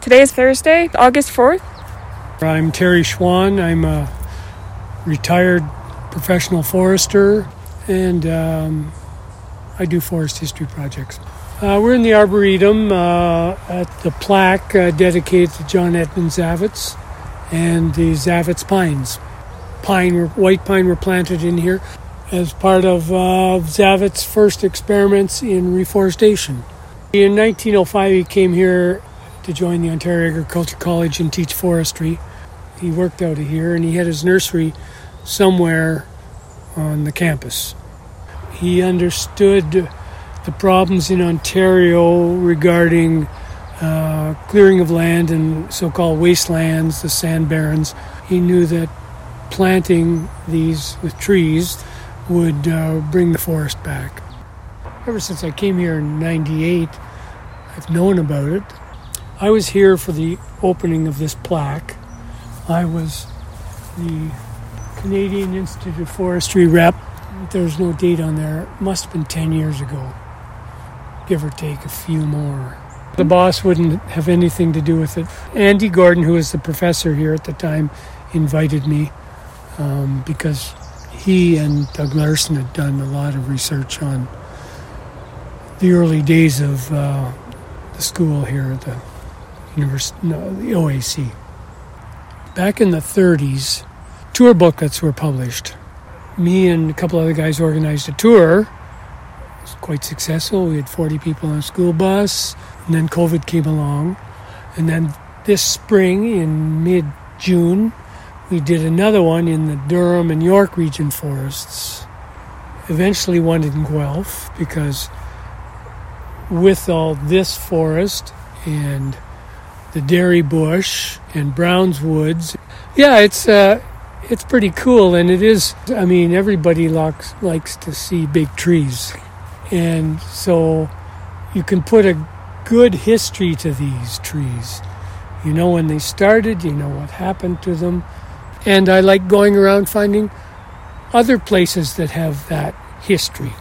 Today is Thursday, August 4th. I'm Terry Schwann. I'm a retired professional forester, and I do forest history projects. We're in the Arboretum at the plaque dedicated to John Edmund Zavitz and the Zavitz pines. White pine were planted in here as part of Zavitz's first experiments in reforestation. In 1905, he came here to join the Ontario Agricultural College and teach forestry. He worked out of here, and he had his nursery somewhere on the campus. He understood the problems in Ontario regarding clearing of land and so-called wastelands, the sand barrens. He knew that planting these with trees would bring the forest back. Ever since I came here in 98, I've known about it. I was here for the opening of this plaque. I was the Canadian Institute of Forestry rep. There's no date on there. It must have been 10 years ago, give or take a few more. The boss wouldn't have anything to do with it. Andy Gordon, who was the professor here at the time, invited me because he and Doug Larson had done a lot of research on the early days of the school here at the the OAC. Back in the 30s, tour booklets were published. Me and a couple other guys organized a tour. It was quite successful. We had 40 people on a school bus, and then COVID came along. And then this spring, in mid-June, we did another one in the Durham and York region forests. Eventually one in Guelph, because with all this forest and the Derry Bush and Brown's Woods. Yeah, it's pretty cool, and it is. I mean, everybody likes to see big trees, and so you can put a good history to these trees. You know when they started, you know what happened to them, and I like going around finding other places that have that history.